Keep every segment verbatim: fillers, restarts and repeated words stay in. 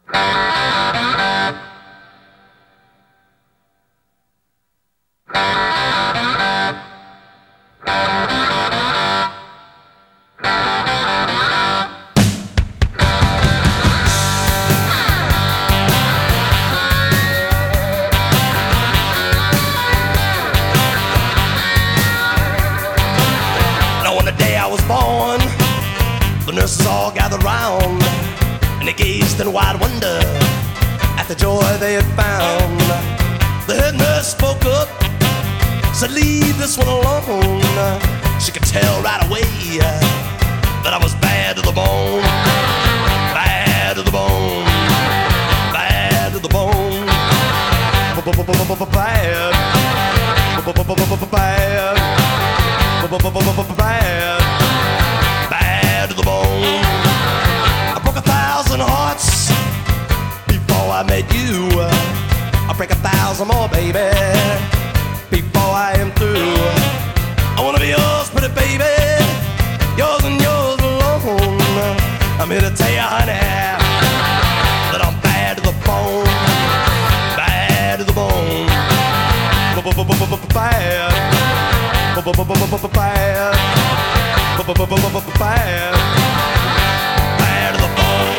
The nurses all gathered round, and they gazed in wide wonder at the joy they had found. The head nurse spoke up, said, "Leave this one alone." She could tell right away that I was bad to the bone, bad to the bone, bad to the bone, bad, bad, bad, bad. To the bone. I broke a thousand hearts before I met you. I'll break a thousand more, baby, before I am through. I wanna be yours, pretty baby, yours and yours alone. I'm here to tell you, honey, that I'm bad to the bone, bad to the bone, bad, bad, bad. Bad, bad to the bone.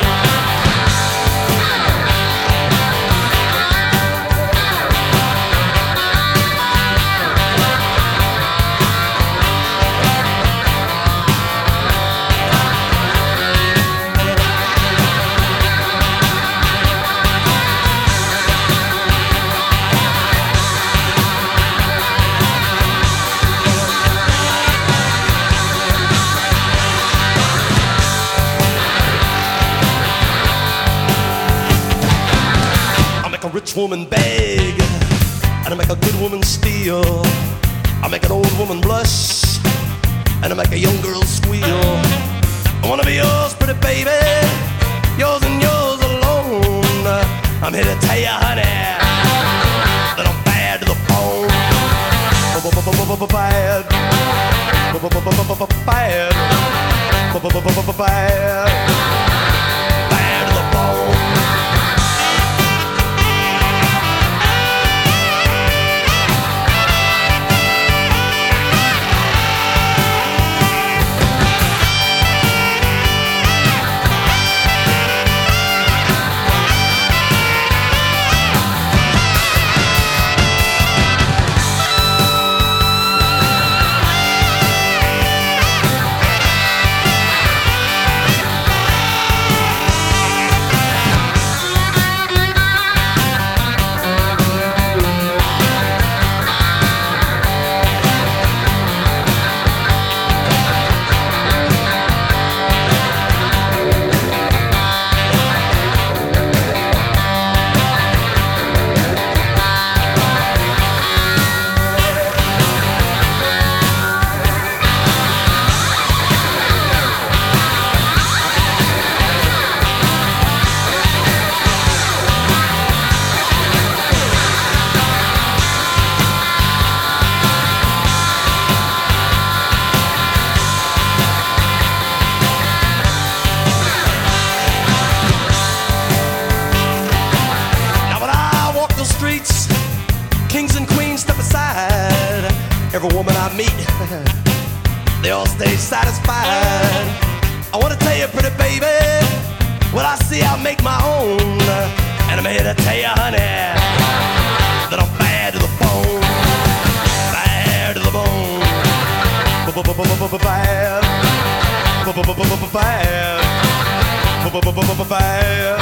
A rich woman beg, and I make a good woman steal. I make an old woman blush, and I make a young girl squeal. I wanna be yours, pretty baby, yours and yours alone. I'm here to tell you, honey, that I'm bad to the bone. Bad, bad, bad, bad to the bone. Kings and queens step aside. Every woman I meet, they all stay satisfied. I wanna tell you, pretty baby, what I see I make my own. And I'm here to tell you, honey, that I'm bad to the bone, bad to the bone, bad, bad, bad, bad.